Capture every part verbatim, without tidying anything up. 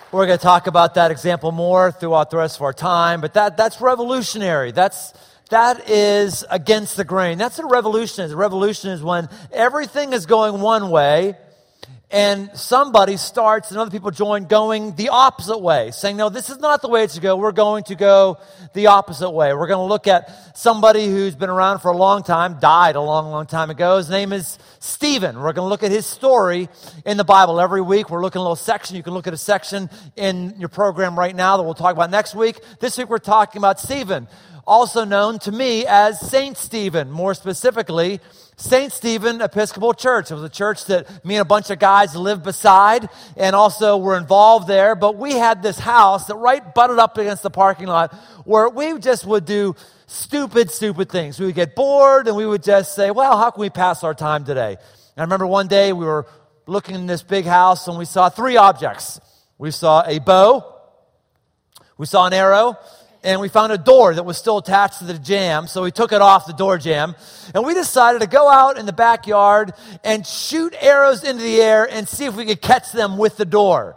We're going to talk about that example more throughout the rest of our time, but that that's revolutionary. That's that is against the grain. That's what a revolution is. A revolution is when everything is going one way and somebody starts and other people join going the opposite way, saying, no, this is not the way it should go. We're going to go the opposite way. We're going to look at somebody who's been around for a long time, died a long, long time ago. His name is Stephen. We're going to look at his story in the Bible. Every week we're looking at a little section. You can look at a section in your program right now that we'll talk about next week. This week we're talking about Stephen, also known to me as Saint Stephen, more specifically, Saint Stephen Episcopal Church. It was a church that me and a bunch of guys lived beside and also were involved there. But we had this house that right butted up against the parking lot where we just would do stupid, stupid things. We would get bored and we would just say, well, how can we pass our time today? And I remember one day we were looking in this big house and we saw three objects. We saw a bow, we saw an arrow, and we found a door that was still attached to the jamb, so we took it off the door jamb. And we decided to go out in the backyard and shoot arrows into the air and see if we could catch them with the door.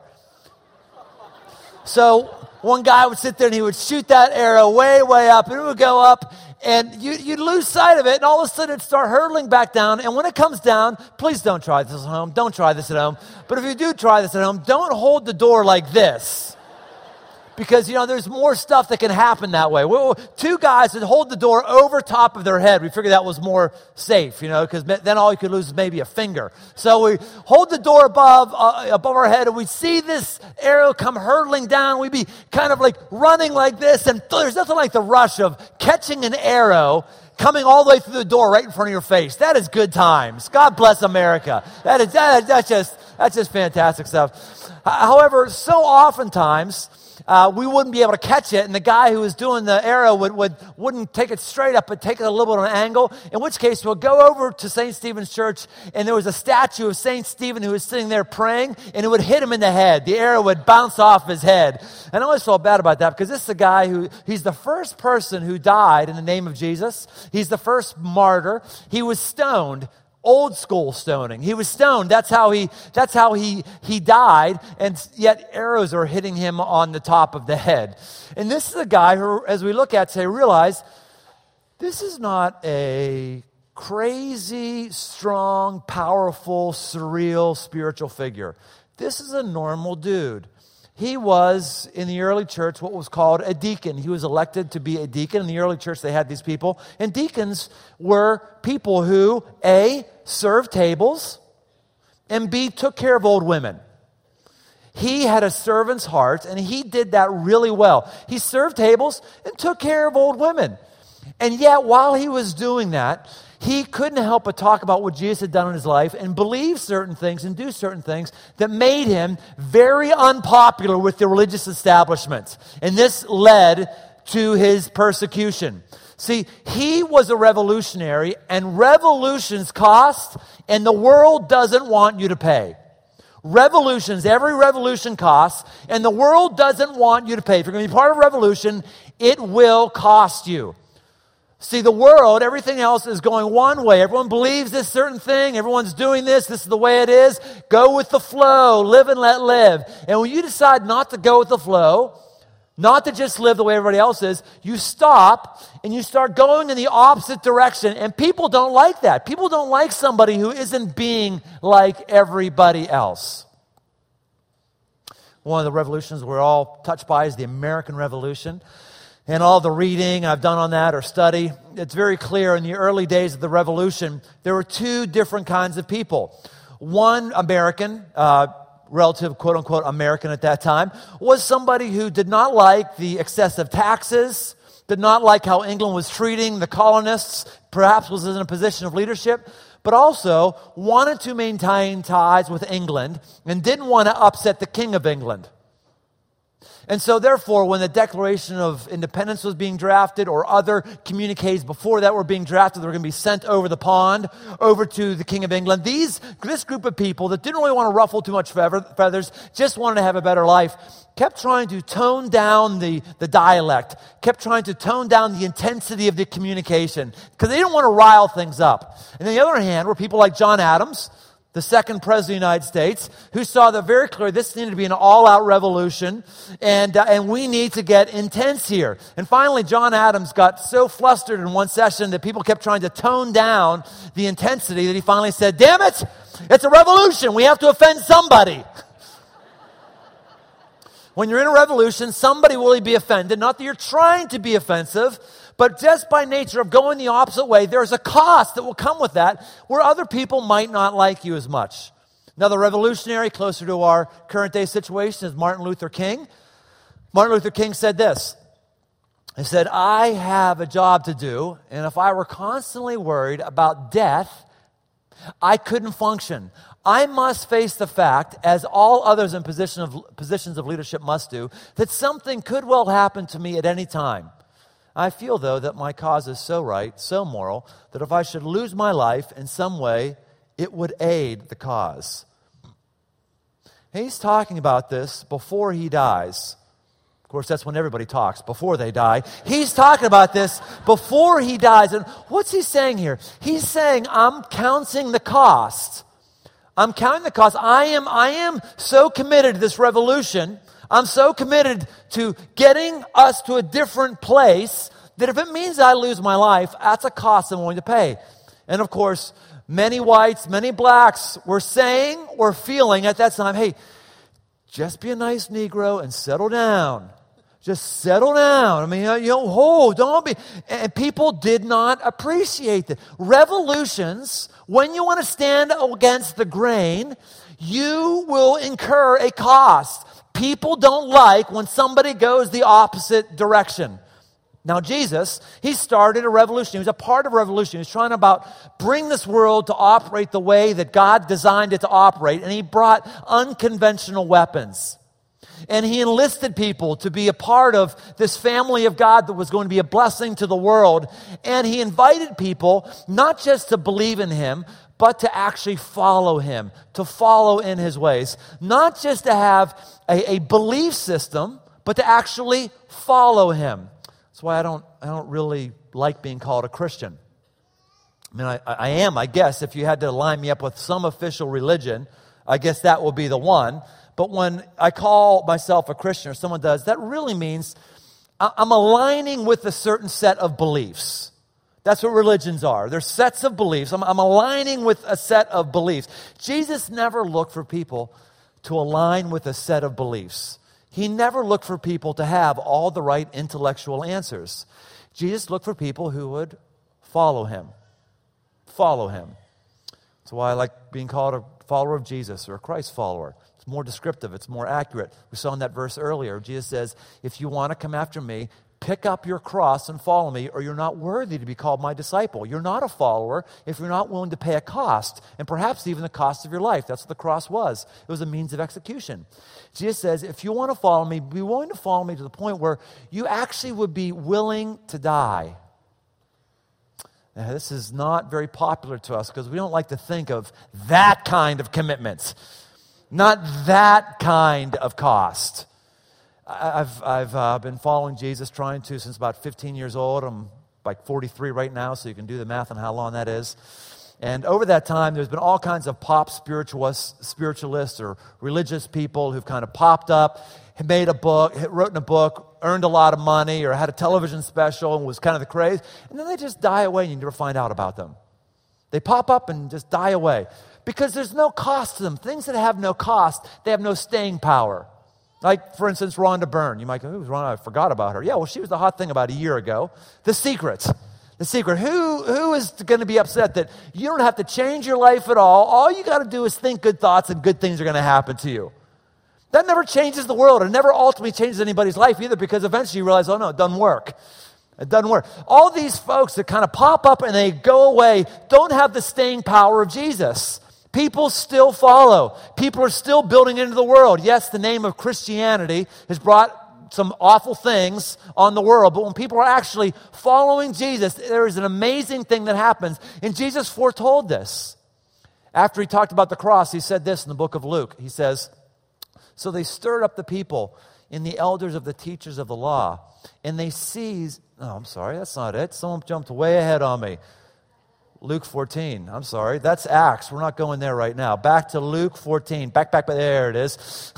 So one guy would sit there and he would shoot that arrow way, way up, and it would go up, and you, you'd lose sight of it, and all of a sudden it'd start hurtling back down. And when it comes down, please don't try this at home. Don't try this at home. But if you do try this at home, don't hold the door like this. Because, you know, there's more stuff that can happen that way. We, two guys would hold the door over top of their head. We figured that was more safe, you know, because then all you could lose is maybe a finger. So we hold the door above uh, above our head, and we see this arrow come hurtling down. We'd be kind of like running like this, and there's nothing like the rush of catching an arrow coming all the way through the door right in front of your face. That is good times. God bless America. That is that, that's just that's just fantastic stuff. However, so oftentimes, Uh, we wouldn't be able to catch it, and the guy who was doing the arrow would, would, wouldn't take it straight up, but take it a little bit of an angle, in which case we'll go over to Saint Stephen's Church, and there was a statue of Saint Stephen who was sitting there praying, and it would hit him in the head. The arrow would bounce off his head. And I always felt bad about that, because this is a guy who, he's the first person who died in the name of Jesus. He's the first martyr. He was stoned. Old school stoning. He was stoned. That's how he that's how he he died, and yet arrows are hitting him on the top of the head. And this is a guy who, as we look at today, realize this is not a crazy, strong, powerful, surreal spiritual figure. This is a normal dude. He was, in the early church, what was called a deacon. He was elected to be a deacon. In the early church, they had these people. And deacons were people who, A, served tables, and B, took care of old women. He had a servant's heart, and he did that really well. He served tables and took care of old women. And yet, while he was doing that, he couldn't help but talk about what Jesus had done in his life and believe certain things and do certain things that made him very unpopular with the religious establishment. And this led to his persecution. See, he was a revolutionary, and revolutions cost, and the world doesn't want you to pay. Revolutions, every revolution costs, and the world doesn't want you to pay. If you're going to be part of a revolution, it will cost you. See, the world, everything else is going one way. Everyone believes this certain thing. Everyone's doing this. This is the way it is. Go with the flow. Live and let live. And when you decide not to go with the flow, not to just live the way everybody else is, you stop and you start going in the opposite direction. And people don't like that. People don't like somebody who isn't being like everybody else. One of the revolutions we're all touched by is the American Revolution. And all the reading I've done on that or study, it's very clear in the early days of the revolution, there were two different kinds of people. One American, uh, relative quote-unquote American at that time, was somebody who did not like the excessive taxes, did not like how England was treating the colonists, perhaps was in a position of leadership, but also wanted to maintain ties with England and didn't want to upset the King of England. And so therefore, when the Declaration of Independence was being drafted or other communiques before that were being drafted, they were going to be sent over the pond, over to the King of England. These, this group of people that didn't really want to ruffle too much feathers, just wanted to have a better life, kept trying to tone down the, the dialect, kept trying to tone down the intensity of the communication, because they didn't want to rile things up. And on the other hand were people like John Adams, the second president of the United States, who saw that very clearly this needed to be an all-out revolution, and, uh, and we need to get intense here. And finally, John Adams got so flustered in one session that people kept trying to tone down the intensity that he finally said, damn it, it's a revolution. We have to offend somebody. When you're in a revolution, somebody will be offended. Not that you're trying to be offensive, but just by nature of going the opposite way, there's a cost that will come with that where other people might not like you as much. Another revolutionary closer to our current day situation is Martin Luther King. Martin Luther King said this. He said, I have a job to do, and if I were constantly worried about death, I couldn't function. I must face the fact, as all others in position of, positions of leadership must do, that something could well happen to me at any time. I feel, though, that my cause is so right, so moral, that if I should lose my life in some way, it would aid the cause. He's talking about this before he dies. Of course, that's when everybody talks, before they die. He's talking about this before he dies. And what's he saying here? He's saying, I'm counting the cost. I'm counting the cost. I am, I am so committed to this revolution. I'm so committed to getting us to a different place that if it means I lose my life, that's a cost I'm willing to pay. And of course, many whites, many blacks were saying or feeling at that time, hey, just be a nice Negro and settle down. Just settle down. I mean, you know, oh, don't be. And people did not appreciate that. Revolutions, when you want to stand against the grain, you will incur a cost. People don't like when somebody goes the opposite direction. Now, Jesus, he started a revolution. He was a part of a revolution. He was trying to about bring this world to operate the way that God designed it to operate. And he brought unconventional weapons. And he enlisted people to be a part of this family of God that was going to be a blessing to the world. And he invited people not just to believe in him, but to actually follow him, to follow in his ways. Not just to have a, a belief system, but to actually follow him. That's why I don't, I don't really like being called a Christian. I mean, I, I am, I guess, if you had to line me up with some official religion, I guess that will be the one. But when I call myself a Christian, or someone does, that really means I'm aligning with a certain set of beliefs. That's what religions are. They're sets of beliefs. I'm, I'm aligning with a set of beliefs. Jesus never looked for people to align with a set of beliefs. He never looked for people to have all the right intellectual answers. Jesus looked for people who would follow him. Follow him. That's why I like being called a follower of Jesus or a Christ follower. It's more descriptive. It's more accurate. We saw in that verse earlier, Jesus says, if you want to come after me, pick up your cross and follow me, or you're not worthy to be called my disciple. You're not a follower if you're not willing to pay a cost, and perhaps even the cost of your life. That's what the cross was. It was a means of execution. Jesus says, if you want to follow me, be willing to follow me to the point where you actually would be willing to die. Now, this is not very popular to us because we don't like to think of that kind of commitment, not that kind of cost. I've I've uh, been following Jesus, trying to, since about fifteen years old. I'm like forty-three right now, so you can do the math on how long that is. And over that time, there's been all kinds of pop spiritualists, spiritualists or religious people who've kind of popped up, have made a book, wrote in a book, earned a lot of money, or had a television special and was kind of the craze. And then they just die away and you never find out about them. They pop up and just die away because there's no cost to them. Things that have no cost, they have no staying power. Like, for instance, Rhonda Byrne. You might go, who's Rhonda? I forgot about her. Yeah, well, she was the hot thing about a year ago. The Secret. The Secret. Who, who is going to be upset that you don't have to change your life at all? All you got to do is think good thoughts and good things are going to happen to you. That never changes the world. It never ultimately changes anybody's life either because eventually you realize, oh, no, it doesn't work. It doesn't work. All these folks that kind of pop up and they go away don't have the staying power of Jesus. People still follow. People are still building into the world. Yes, the name of Christianity has brought some awful things on the world, but when people are actually following Jesus, there is an amazing thing that happens. And Jesus foretold this. After he talked about the cross, he said this in the book of Luke. He says, so they stirred up the people in the elders of the teachers of the law, and they seized, oh, I'm sorry, that's not it. Someone jumped way ahead on me. Luke fourteen. I'm sorry. That's Acts. We're not going there right now. Back to Luke fourteen. Back, back, back. There it is.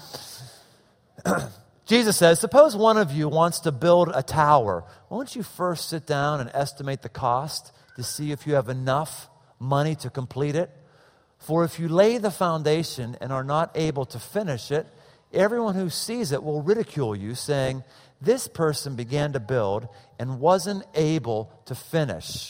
Jesus says, suppose one of you wants to build a tower. Won't you first sit down and estimate the cost to see if you have enough money to complete it? For if you lay the foundation and are not able to finish it, everyone who sees it will ridicule you, saying, this person began to build and wasn't able to finish.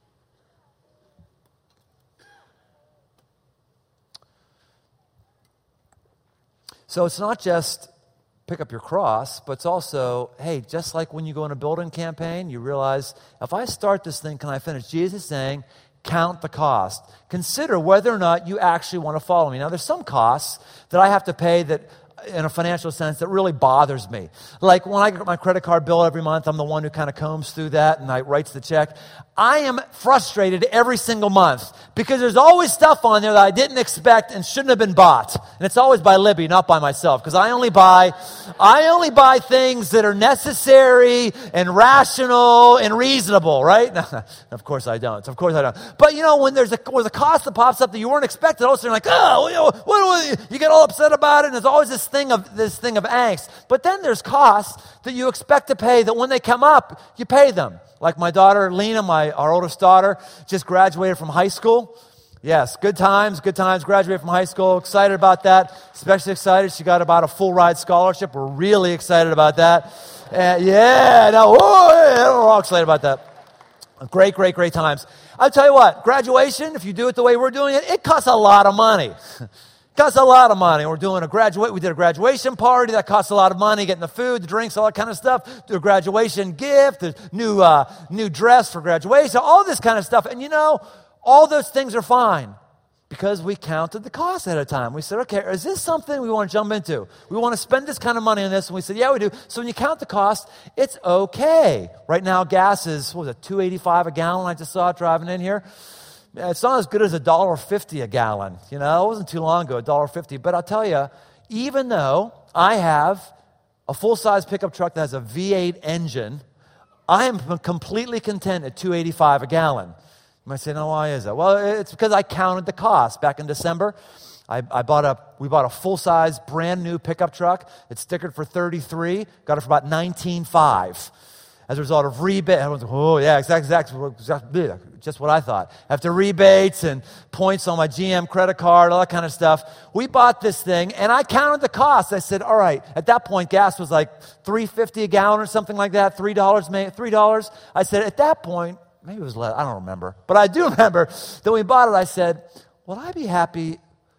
So it's not just pick up your cross, but it's also, hey, just like when you go on a building campaign, you realize, if I start this thing, can I finish? Jesus is saying, count the cost. Consider whether or not you actually want to follow me. Now, there's some costs that I have to pay that, in a financial sense, that really bothers me. Like when I get my credit card bill every month, I'm the one who kind of combs through that and I writes the check. I am frustrated every single month because there's always stuff on there that I didn't expect and shouldn't have been bought. And it's always by Libby, not by myself, because I only buy, I only buy things that are necessary and rational and reasonable, right? Of course I don't. Of course I don't. But you know, when there's a, when a cost that pops up that you weren't expecting, all of a sudden you're like, oh, you know, what, what, you get all upset about it, and there's always this thing of this thing of angst. But then there's costs that you expect to pay that when they come up, you pay them. Like my daughter, Lena, my our oldest daughter, just graduated from high school. Yes, good times, good times. Graduated from high school. Excited about that. Especially excited. She got about a full ride scholarship. We're really excited about that. And yeah, no, oh, yeah, we're all excited about that. Great, great, great times. I'll tell you what, graduation, if you do it the way we're doing it, it costs a lot of money. Costs a lot of money. We're doing a graduate. We did a graduation party that costs a lot of money. Getting the food, the drinks, all that kind of stuff. Do a graduation gift, a new uh, new dress for graduation, all this kind of stuff. And you know, all those things are fine because we counted the cost ahead of time. We said, okay, is this something we want to jump into? We want to spend this kind of money on this, and we said, yeah, we do. So when you count the cost, it's okay. Right now, gas is what was it, two eighty-five a gallon? I just saw it driving in here. It's not as good as a dollar fifty a gallon. You know, it wasn't too long ago, a dollar fifty. But I'll tell you, even though I have a full-size pickup truck that has a V eight engine, I am completely content at two eighty-five a gallon. You might say, no, why is that? Well, it's because I counted the cost. Back in December, I, I bought a we bought a full-size, brand new pickup truck. It's stickered for thirty-three. Got it for about nineteen five. As a result of rebate, everyone's like, oh yeah, exactly, exactly, just what I thought. After rebates and points on my G M credit card, all that kind of stuff, we bought this thing, and I counted the cost. I said, all right, at that point, gas was like three fifty a gallon or something like that, three dollars, three dollars. I said, at that point, maybe it was less, I don't remember, but I do remember that when we bought it, I said, would I be happy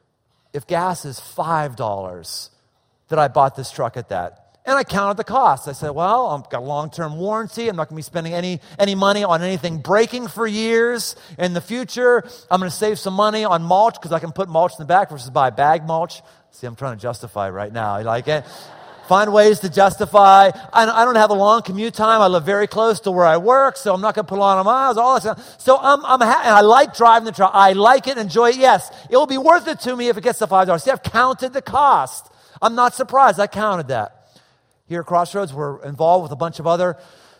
if gas is five dollars that I bought this truck at that? And I counted the cost. I said, well, I've got a long-term warranty. I'm not going to be spending any, any money on anything breaking for years. In the future, I'm going to save some money on mulch because I can put mulch in the back versus buy bag mulch. See, I'm trying to justify right now. You like it? Find ways to justify. I, I don't have a long commute time. I live very close to where I work, so I'm not going to put a lot of miles. All that stuff. So I'm, I'm ha- and I like driving the truck. I like it, enjoy it. Yes, it will be worth it to me if it gets to five dollars. See, I've counted the cost. I'm not surprised. I counted that. Here at Crossroads, we're involved with a bunch of other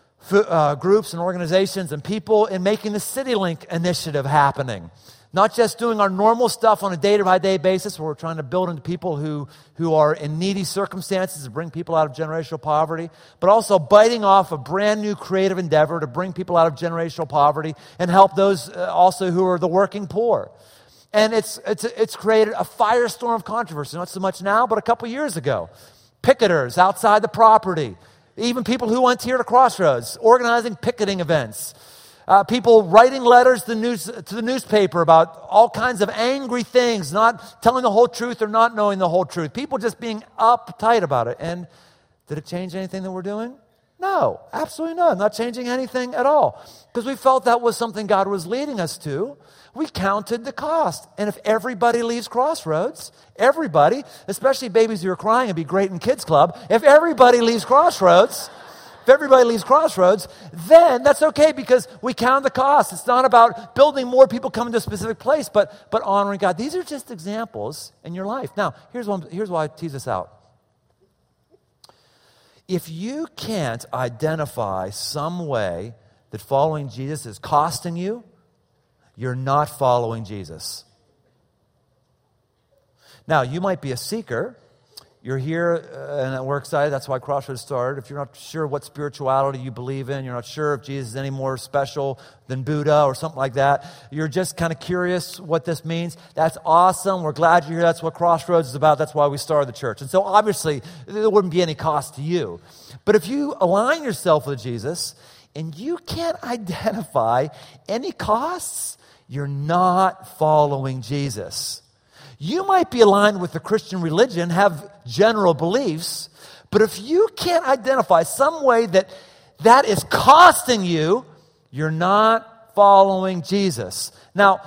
uh, groups and organizations and people in making the CityLink initiative happening. Not just doing our normal stuff on a day-by-day basis where we're trying to build into people who, who are in needy circumstances to bring people out of generational poverty, but also biting off a brand new creative endeavor to bring people out of generational poverty and help those uh, also who are the working poor. And it's, it's, it's created a firestorm of controversy, not so much now, but a couple years ago. Picketers outside the property, even people who went here to Crossroads, organizing picketing events, uh, people writing letters to the, news, to the newspaper about all kinds of angry things, not telling the whole truth or not knowing the whole truth, people just being uptight about it. And did it change anything that we're doing? No, absolutely not. Not changing anything at all. Because we felt that was something God was leading us to. We counted the cost. And if everybody leaves Crossroads, everybody, especially babies who are crying and be great in kids club, if everybody leaves Crossroads, if everybody leaves Crossroads, then that's okay because we count the cost. It's not about building more people coming to a specific place, but, but honoring God. These are just examples in your life. Now, here's, one, here's why I tease this out. If you can't identify some way that following Jesus is costing you, you're not following Jesus. Now, you might be a seeker. You're here uh, and we're excited. That's why Crossroads started. If you're not sure what spirituality you believe in, you're not sure if Jesus is any more special than Buddha or something like that, you're just kind of curious what this means, that's awesome. We're glad you're here. That's what Crossroads is about. That's why we started the church. And so obviously, there wouldn't be any cost to you. But if you align yourself with Jesus and you can't identify any costs, you're not following Jesus. You might be aligned with the Christian religion, have general beliefs, but if you can't identify some way that that is costing you, you're not following Jesus. Now,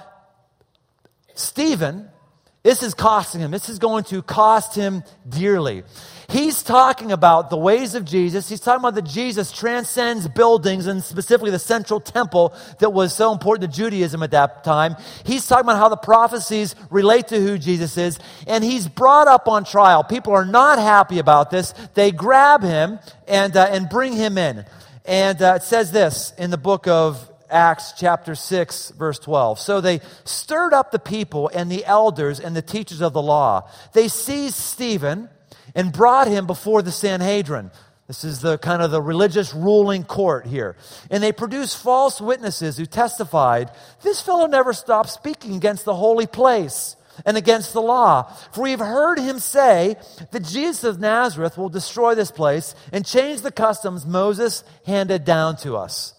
Stephen, this is costing him. This is going to cost him dearly. He's talking about the ways of Jesus. He's talking about that Jesus transcends buildings and specifically the central temple that was so important to Judaism at that time. He's talking about how the prophecies relate to who Jesus is. And he's brought up on trial. People are not happy about this. They grab him and, uh, and bring him in. And uh, it says this in the book of Acts chapter six, verse twelve. So they stirred up the people and the elders and the teachers of the law. They seized Stephen and brought him before the Sanhedrin. This is the kind of the religious ruling court here. And they produced false witnesses who testified, this fellow never stopped speaking against the holy place and against the law. For we've heard him say that Jesus of Nazareth will destroy this place and change the customs Moses handed down to us.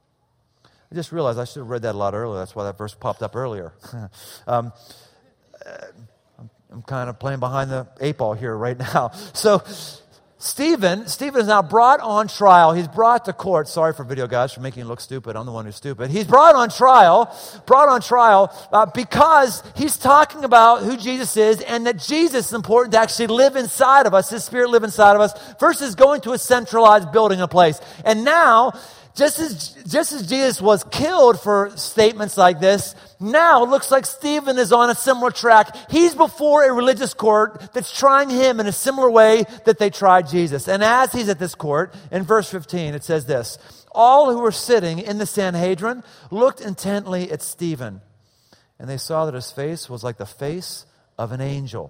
I just realized I should have read that a lot earlier. That's why that verse popped up earlier. um, I'm kind of playing behind the eight ball here right now. So Stephen, Stephen is now brought on trial. He's brought to court. Sorry for video guys for making him look stupid. I'm the one who's stupid. He's brought on trial, brought on trial uh, because he's talking about who Jesus is and that Jesus is important to actually live inside of us, his spirit live inside of us, versus going to a centralized building a place. And now, Just as, just as Jesus was killed for statements like this, now it looks like Stephen is on a similar track. He's before a religious court that's trying him in a similar way that they tried Jesus. And as he's at this court, in verse fifteen, it says this, all who were sitting in the Sanhedrin looked intently at Stephen, and they saw that his face was like the face of an angel.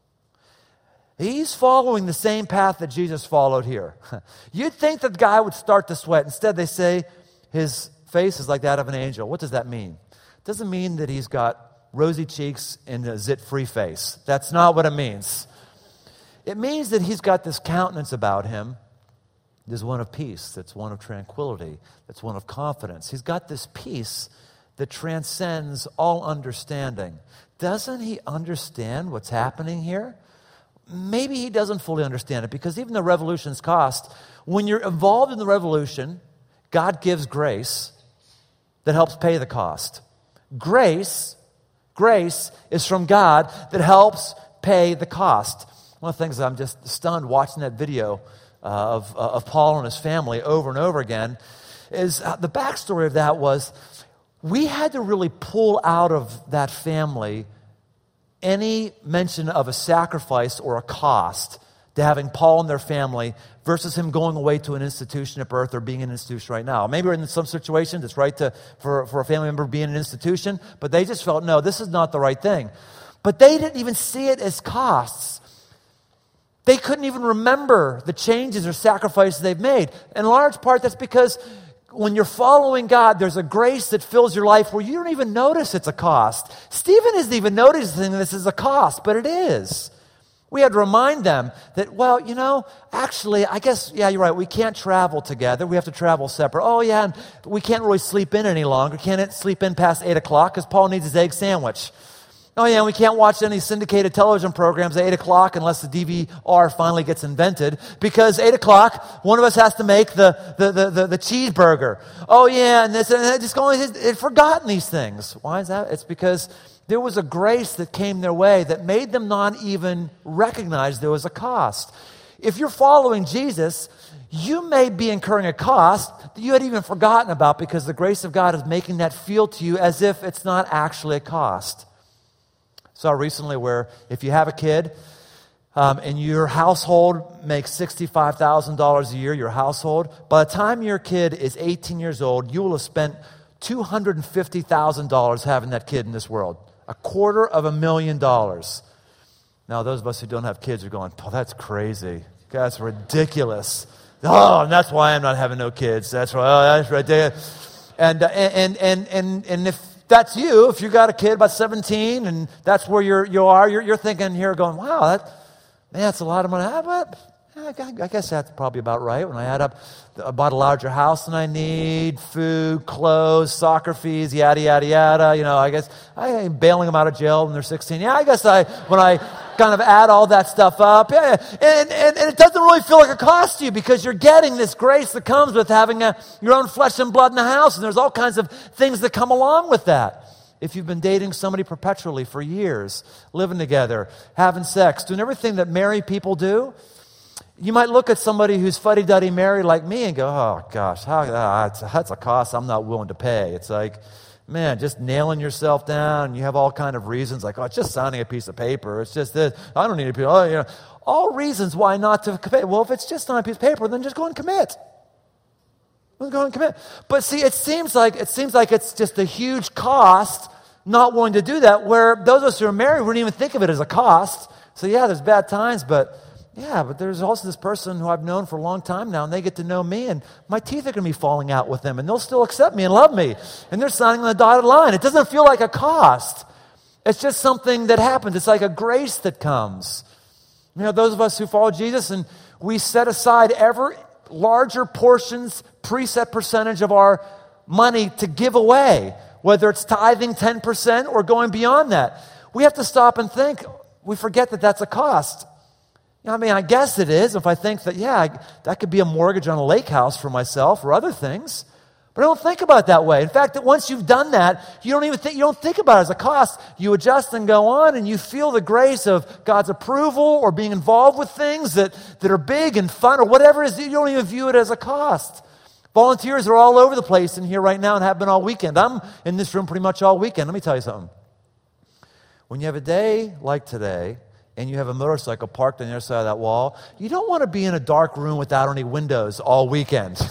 He's following the same path that Jesus followed here. You'd think that the guy would start to sweat. Instead, they say his face is like that of an angel. What does that mean? It doesn't mean that he's got rosy cheeks and a zit-free face. That's not what it means. It means that he's got this countenance about him. There's one of peace. That's one of tranquility. That's one of confidence. He's got this peace that transcends all understanding. Doesn't he understand what's happening here? Maybe he doesn't fully understand it because even the revolution's cost, when you're involved in the revolution, God gives grace that helps pay the cost. Grace, grace is from God that helps pay the cost. One of the things I'm just stunned watching that video uh, of, uh, of Paul and his family over and over again is uh, the backstory of that was we had to really pull out of that family any mention of a sacrifice or a cost to having Paul and their family versus him going away to an institution at birth or being in an institution right now. Maybe in some situations it's right to for, for a family member to be in an institution, but they just felt, no, this is not the right thing. But they didn't even see it as costs. They couldn't even remember the changes or sacrifices they've made. In large part, that's because when you're following God, there's a grace that fills your life where you don't even notice it's a cost. Stephen isn't even noticing this is a cost, but it is. We had to remind them that, well, you know, actually, I guess, yeah, you're right. We can't travel together. We have to travel separate. Oh, yeah, and we can't really sleep in any longer. Can't sleep in past eight o'clock because Paul needs his egg sandwich. Oh, yeah, and we can't watch any syndicated television programs at eight o'clock unless the D V R finally gets invented. Because eight o'clock, one of us has to make the, the, the, the, the cheeseburger. Oh, yeah, and this, and just going, they'd forgotten these things. Why is that? It's because there was a grace that came their way that made them not even recognize there was a cost. If you're following Jesus, you may be incurring a cost that you had even forgotten about because the grace of God is making that feel to you as if it's not actually a cost. Saw recently where if you have a kid um, and your household makes sixty-five thousand dollars a year, your household, by the time your kid is eighteen years old, you will have spent two hundred fifty thousand dollars having that kid in this world. A quarter of a million dollars. Now, those of us who don't have kids are going, oh, that's crazy. That's ridiculous. Oh, and that's why I'm not having no kids. That's right. Oh, that's ridiculous. And, uh, and, and, and, and if that's you, if you got a kid about seventeen and that's where you're, you are, you're, you're thinking here going, wow, that, man, that's a lot of money. I, but, I guess that's probably about right. When I add up, I bought a larger house than I need, food, clothes, soccer fees, yada, yada, yada. You know, I guess I'm bailing them out of jail when they're sixteen. Yeah, I guess I, when I kind of add all that stuff up, yeah, yeah. And, and, and it doesn't really feel like a cost to you because you're getting this grace that comes with having a, your own flesh and blood in the house. And there's all kinds of things that come along with that. If you've been dating somebody perpetually for years, living together, having sex, doing everything that married people do, you might look at somebody who's fuddy-duddy married like me and go, oh, gosh, how, uh, that's, that's a cost I'm not willing to pay. It's like, man, just nailing yourself down. You have all kind of reasons like, oh, it's just signing a piece of paper. It's just this. I don't need a piece. Oh, you know, all reasons why not to commit. Well, if it's just on a piece of paper, then just go and commit. Go and commit. But see, it seems like it seems like it's just a huge cost not willing to do that, where those of us who are married wouldn't even think of it as a cost. So yeah, there's bad times, but yeah, but there's also this person who I've known for a long time now, and they get to know me, and my teeth are going to be falling out with them, and they'll still accept me and love me, and they're signing on the dotted line. It doesn't feel like a cost. It's just something that happens. It's like a grace that comes. You know, those of us who follow Jesus, and we set aside ever larger portions, preset percentage of our money to give away, whether it's tithing ten percent or going beyond that. We have to stop and think. We forget that that's a cost. You know, I mean, I guess it is if I think that, yeah, I, that could be a mortgage on a lake house for myself or other things. But I don't think about it that way. In fact, that once you've done that, you don't even think, you don't think about it as a cost. You adjust and go on, and you feel the grace of God's approval or being involved with things that, that are big and fun or whatever it is. You don't even view it as a cost. Volunteers are all over the place in here right now and have been all weekend. I'm in this room pretty much all weekend. Let me tell you something. When you have a day like today, and you have a motorcycle parked on the other side of that wall, you don't want to be in a dark room without any windows all weekend.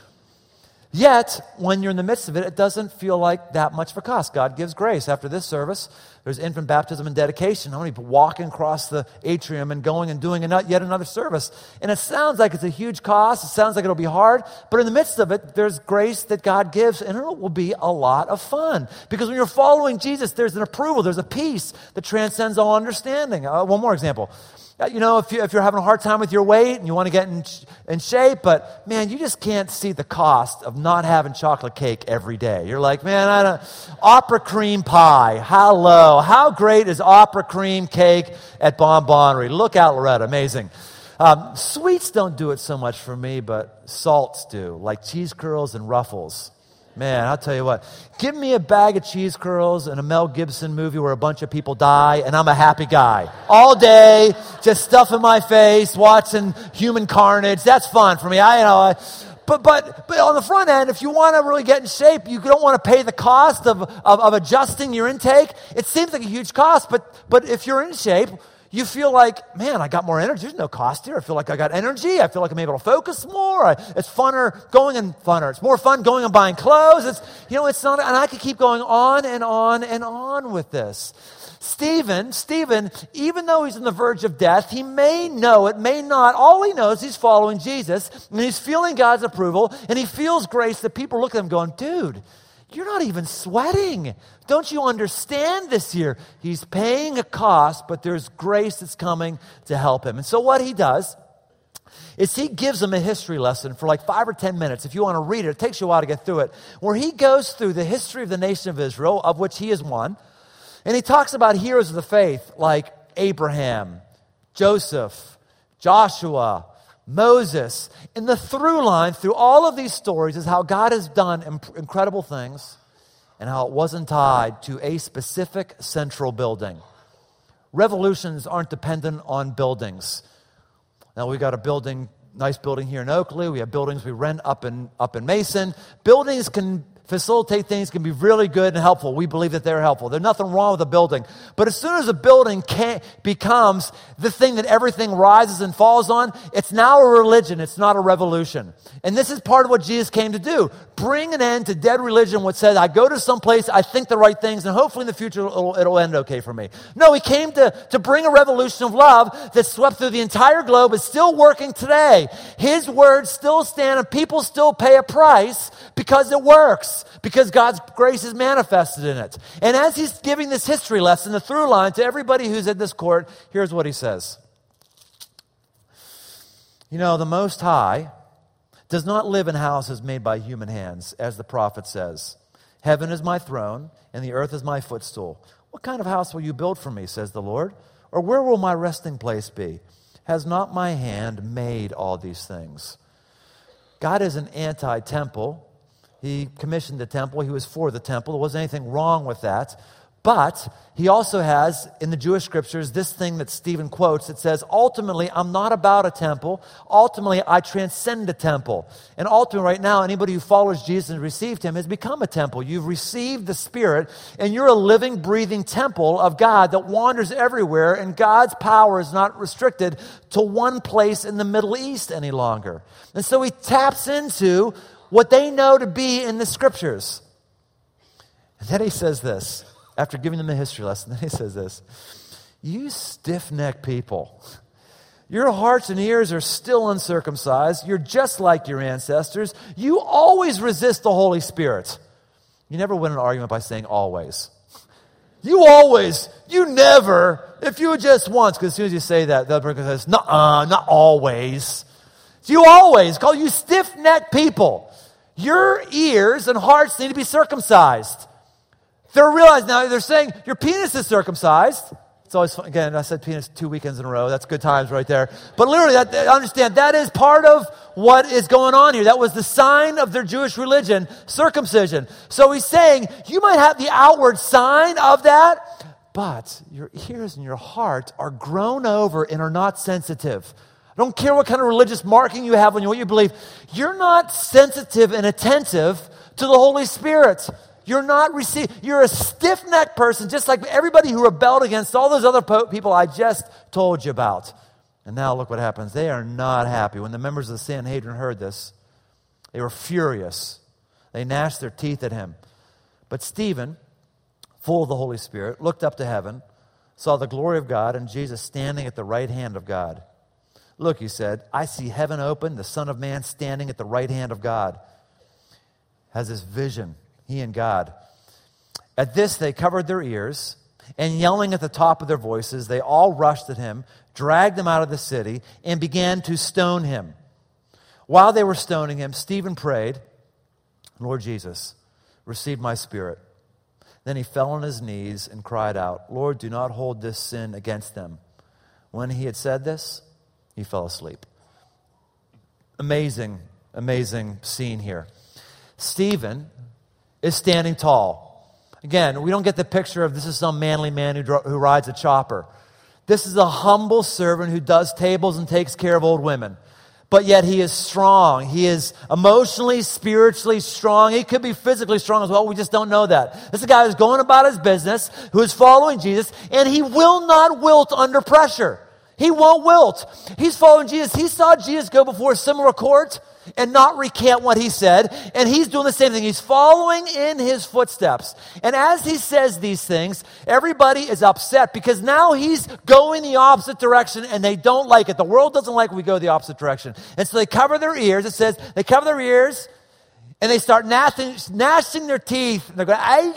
Yet, when you're in the midst of it, it doesn't feel like that much of a cost. God gives grace. After this service, there's infant baptism and dedication. I'm going to be walking across the atrium and going and doing yet another service. And it sounds like it's a huge cost. It sounds like it'll be hard. But in the midst of it, there's grace that God gives, and it will be a lot of fun. Because when you're following Jesus, there's an approval. There's a peace that transcends all understanding. Uh, one more example. You know, if, you, if you're having a hard time with your weight and you want to get in, in shape, but man, you just can't see the cost of not having chocolate cake every day. You're like, man, I don't, opera cream pie, hello. How great is opera cream cake at Bonbonnery? Look out, Loretta, amazing. Um, sweets don't do it so much for me, but salts do, like cheese curls and Ruffles. Man, I'll tell you what, give me a bag of cheese curls and a Mel Gibson movie where a bunch of people die, and I'm a happy guy. All day, just stuff in my face, watching human carnage. That's fun for me. I, you know, I, but, but, but on the front end, if you want to really get in shape, you don't want to pay the cost of, of, of adjusting your intake. It seems like a huge cost, but, but if you're in shape, you feel like, man, I got more energy. There's no cost here. I feel like I got energy. I feel like I'm able to focus more. I, it's funner going and funner. It's more fun going and buying clothes. It's, you know, it's not, and I could keep going on and on and on with this. Stephen, Stephen, even though he's on the verge of death, he may know it, may not. All he knows, he's following Jesus, and he's feeling God's approval, and he feels grace that people look at him going, dude, you're not even sweating. Don't you understand this here? He's paying a cost, but there's grace that's coming to help him. And so what he does is he gives them a history lesson for like five or ten minutes. If you want to read it, it takes you a while to get through it, where he goes through the history of the nation of Israel, of which he is one, and he talks about heroes of the faith like Abraham, Joseph, Joshua, Moses. And the through line through all of these stories is how God has done imp- incredible things and how it wasn't tied to a specific central building. Revolutions aren't dependent on buildings. Now, we've got a building, nice building here in Oakley. We have buildings we rent up in, up in Mason. Buildings can facilitate things can be really good and helpful. We believe that they're helpful. There's nothing wrong with a building. But as soon as a building can, becomes the thing that everything rises and falls on, it's now a religion. It's not a revolution. And this is part of what Jesus came to do. Bring an end to dead religion, which says, I go to some place, I think the right things, and hopefully in the future it'll, it'll end okay for me. No, he came to, to bring a revolution of love that swept through the entire globe, is still working today. His words still stand, and people still pay a price because it works, because God's grace is manifested in it. And as he's giving this history lesson, the through line to everybody who's at this court, here's what he says. You know, the Most High does not live in houses made by human hands, as the prophet says. Heaven is my throne, and the earth is my footstool. What kind of house will you build for me, says the Lord? Or where will my resting place be? Has not my hand made all these things? God is an anti-temple. He commissioned the temple. He was for the temple. There wasn't anything wrong with that. But he also has, in the Jewish scriptures, this thing that Stephen quotes. It says, ultimately, I'm not about a temple. Ultimately, I transcend a temple. And ultimately, right now, anybody who follows Jesus and received him has become a temple. You've received the Spirit, and you're a living, breathing temple of God that wanders everywhere, and God's power is not restricted to one place in the Middle East any longer. And so he taps into what they know to be in the scriptures. And then he says this. After giving them a history lesson, then he says this, you stiff-necked people, your hearts and ears are still uncircumcised. You're just like your ancestors. You always resist the Holy Spirit. You never win an argument by saying always. You always, you never, if you just once, because as soon as you say that, the other person says, nuh-uh, not always. You always, call you stiff-necked people. Your ears and hearts need to be circumcised. They're realizing now, they're saying, your penis is circumcised. It's always fun. Again, I said penis two weekends in a row. That's good times right there. But literally, that, understand, that is part of what is going on here. That was the sign of their Jewish religion, circumcision. So he's saying, you might have the outward sign of that, but your ears and your heart are grown over and are not sensitive. I don't care what kind of religious marking you have on you, what you believe. You're not sensitive and attentive to the Holy Spirit. You're not receiving, you're a stiff-necked person, just like everybody who rebelled against all those other po- people I just told you about. And now look what happens. They are not happy. When the members of the Sanhedrin heard this, they were furious. They gnashed their teeth at him. But Stephen, full of the Holy Spirit, looked up to heaven, saw the glory of God, and Jesus standing at the right hand of God. Look, he said, I see heaven open, the Son of Man standing at the right hand of God. Has this vision. He and God. At this, they covered their ears, and yelling at the top of their voices, they all rushed at him, dragged him out of the city, and began to stone him. While they were stoning him, Stephen prayed, Lord Jesus, receive my spirit. Then he fell on his knees and cried out, Lord, do not hold this sin against them. When he had said this, he fell asleep. Amazing, amazing scene here. Stephen is standing tall. Again, we don't get the picture of this is some manly man who, dro- who rides a chopper. This is a humble servant who does tables and takes care of old women. But yet he is strong. He is emotionally, spiritually strong. He could be physically strong as well. We just don't know that. This is a guy who's going about his business, who is following Jesus, and he will not wilt under pressure. He won't wilt. He's following Jesus. He saw Jesus go before a similar court and not recant what he said. And he's doing the same thing. He's following in his footsteps. And as he says these things, everybody is upset because now he's going the opposite direction and they don't like it. The world doesn't like when we go the opposite direction. And so they cover their ears. It says they cover their ears and they start gnashing, gnashing their teeth. And they're going, and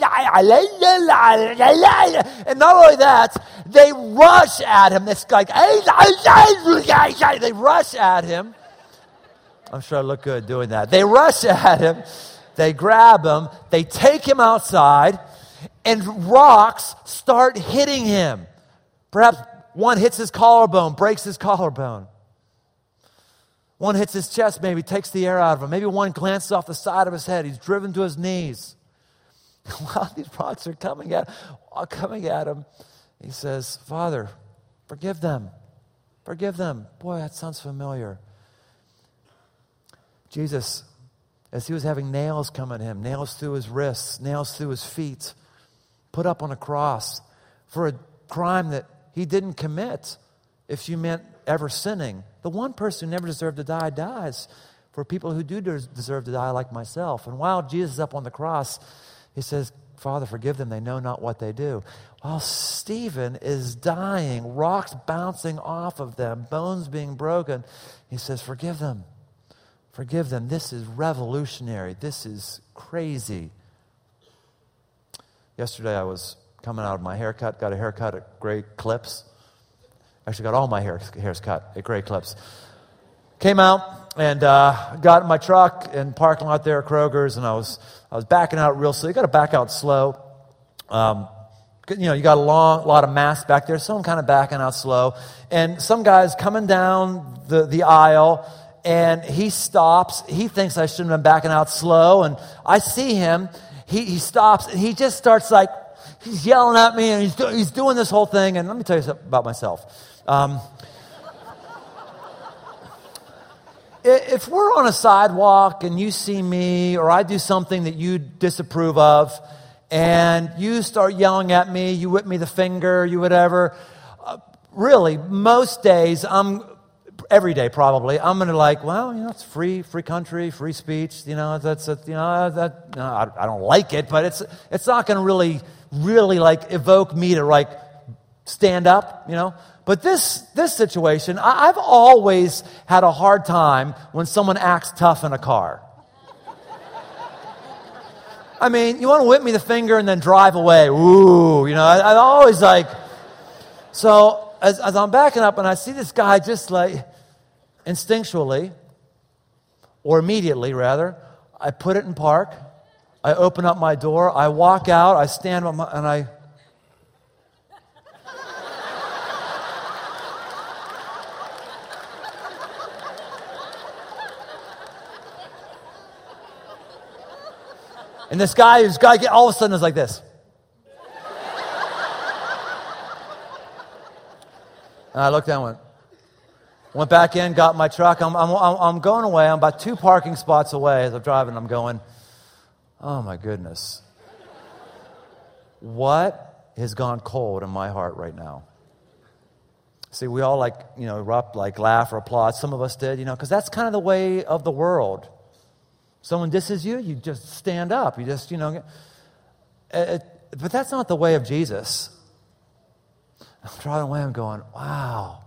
not only that, they rush at him. It's like, they rush at him. I'm sure I look good doing that. They rush at him, they grab him, they take him outside, and rocks start hitting him. Perhaps one hits his collarbone, breaks his collarbone. One hits his chest, maybe takes the air out of him. Maybe one glances off the side of his head. He's driven to his knees. While these rocks are coming at, coming at him, he says, Father, forgive them. Forgive them. Boy, that sounds familiar. Jesus as he was having nails come at him, nails through his wrists, nails through his feet, put up on a cross for a crime that he didn't commit, if you meant ever sinning. The one person who never deserved to die dies for people who do deserve to die, like myself. And while Jesus is up on the cross, he says, Father, forgive them, they know not what they do. While Stephen is dying, rocks bouncing off of them, bones being broken, he says, forgive them. Forgive them. This is revolutionary. This is crazy. Yesterday I was coming out of my haircut, got a haircut at Great Clips. Actually got all my hair, hairs cut at Great Clips. Came out and uh, got in my truck and parking lot there at Kroger's, and I was I was backing out real slow. You got to back out slow. Um, you know, you got a long lot of mass back there, so I'm kind of backing out slow. And some guy's coming down the, the aisle, and he stops. He thinks I shouldn't have been backing out slow, and I see him. He, he stops, and he just starts like, he's yelling at me, and he's, do, he's doing this whole thing. And let me tell you something about myself. Um, if we're on a sidewalk and you see me, or I do something that you disapprove of, and you start yelling at me, you whip me the finger, you whatever, uh, really, most days, I'm, every day probably, I'm going to like, well, you know, it's free, free country, free speech, you know, that's, a, you know, that, you know, I, I don't like it, but it's, it's not going to really, really like evoke me to like stand up, you know. But this, this situation, I, I've always had a hard time when someone acts tough in a car. I mean, you want to whip me the finger and then drive away. Ooh, you know, I, I always like, so as, as I'm backing up and I see this guy just like instinctually, or immediately rather, I put it in park, I open up my door, I walk out, I stand up and I, and this guy who's guy all of a sudden is like this. And I looked down and went, went back in, got in my truck. I'm, I'm, I'm going away. I'm about two parking spots away as I'm driving. I'm going, oh my goodness. What has gone cold in my heart right now? See, we all like, you know, erupt, like laugh or applaud. Some of us did, you know, because that's kind of the way of the world. Someone disses you, you just stand up. You just, you know, it, but that's not the way of Jesus. I'm driving away, I'm going, wow,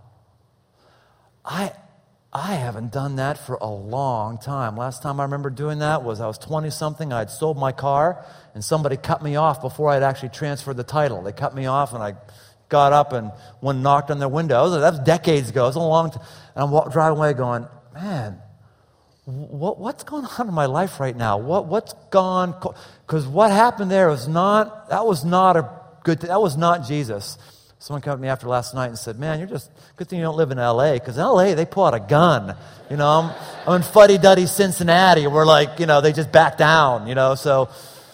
I I haven't done that for a long time. Last time I remember doing that was I was twenty-something. I'd sold my car, and somebody cut me off before I'd actually transferred the title. They cut me off, and I got up and went and knocked on their window. That was decades ago. It was a long time. And I'm walk, driving away going, man, What, what's going on in my life right now? What, what's gone? Because what happened there was not, that was not a good thing. That was not Jesus. Someone came up to me after last night and said, man, you're just, good thing you don't live in L A, because in L A, they pull out a gun. You know, I'm, I'm in fuddy-duddy Cincinnati, where like, you know, they just back down, you know, so.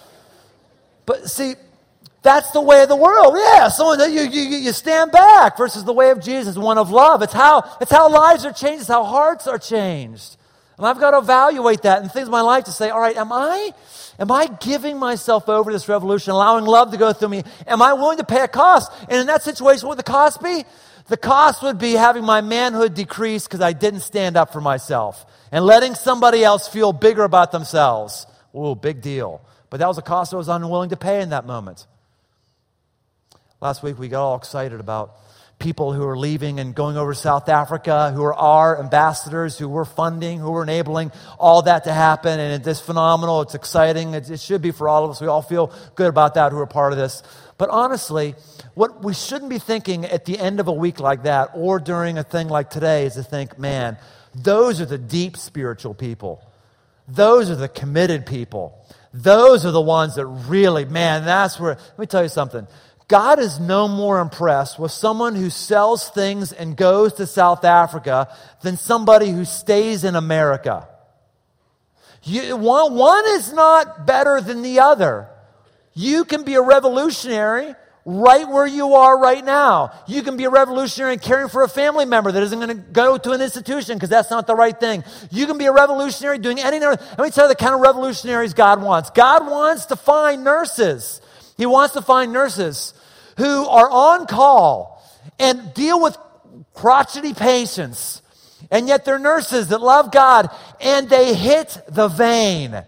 But see, that's the way of the world. Yeah, someone that you, you, you stand back versus the way of Jesus, one of love. It's how, it's how lives are changed. It's how hearts are changed. And I've got to evaluate that and things in my life to say, all right, am I, am I giving myself over to this revolution, allowing love to go through me? Am I willing to pay a cost? And in that situation, what would the cost be? The cost would be having my manhood decrease because I didn't stand up for myself and letting somebody else feel bigger about themselves. Ooh, big deal. But that was a cost I was unwilling to pay in that moment. Last week, we got all excited about people who are leaving and going over to South Africa, who are our ambassadors, who we're funding, who we're enabling all that to happen. And it's phenomenal. It's exciting. It, it should be for all of us. We all feel good about that who are part of this. But honestly, what we shouldn't be thinking at the end of a week like that or during a thing like today is to think, man, those are the deep spiritual people. Those are the committed people. Those are the ones that really, man, that's where, let me tell you something. God is no more impressed with someone who sells things and goes to South Africa than somebody who stays in America. You, one, one is not better than the other. You can be a revolutionary right where you are right now. You can be a revolutionary caring for a family member that isn't going to go to an institution because that's not the right thing. You can be a revolutionary doing any number. Let me tell you the kind of revolutionaries God wants. God wants to find nurses. He wants to find nurses who are on call and deal with crotchety patients. And yet they're nurses that love God and they hit the vein.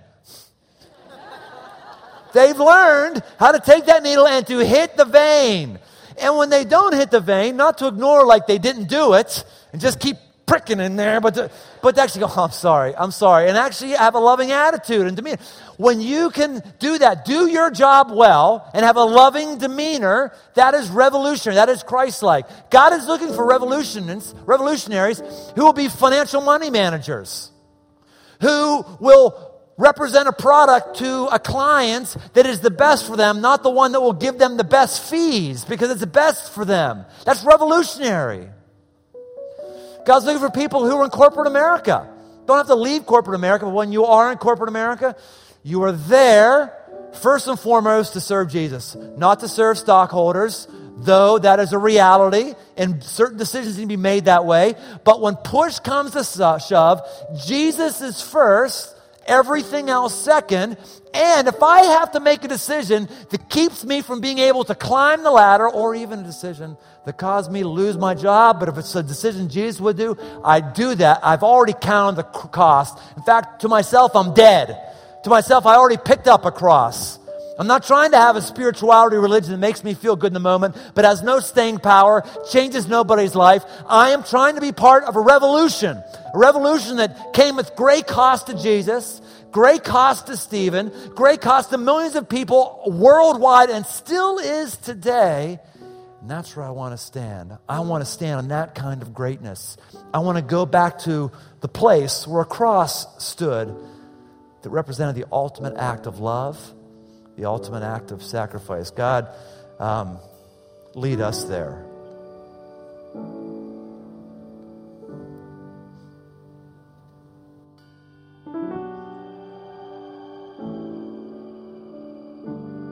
They've learned how to take that needle and to hit the vein. And when they don't hit the vein, not to ignore like they didn't do it and just keep pricking in there, but to, but to actually go, oh, I'm sorry, I'm sorry, and actually have a loving attitude and demeanor. When you can do that, do your job well and have a loving demeanor, that is revolutionary, that is Christ-like. God is looking for revolutionaries, revolutionaries who will be financial money managers, who will represent a product to a client that is the best for them, not the one that will give them the best fees because it's the best for them. That's revolutionary. God's looking for people who are in corporate America. Don't have to leave corporate America, but when you are in corporate America, you are there first and foremost to serve Jesus, not to serve stockholders, though that is a reality and certain decisions need to be made that way. But when push comes to shove, Jesus is first, everything else second. And if I have to make a decision that keeps me from being able to climb the ladder, or even a decision that caused me to lose my job, but if it's a decision Jesus would do, I do that. I've already counted the cost. In fact, to myself, I'm dead. To myself, I already picked up a cross. I'm not trying to have a spirituality religion that makes me feel good in the moment, but has no staying power, changes nobody's life. I am trying to be part of a revolution, a revolution that came with great cost to Jesus, great cost to Stephen, great cost to millions of people worldwide, and still is today. And that's where I want to stand. I want to stand on that kind of greatness. I want to go back to the place where a cross stood that represented the ultimate act of love, the ultimate act of sacrifice. God, um, lead us there.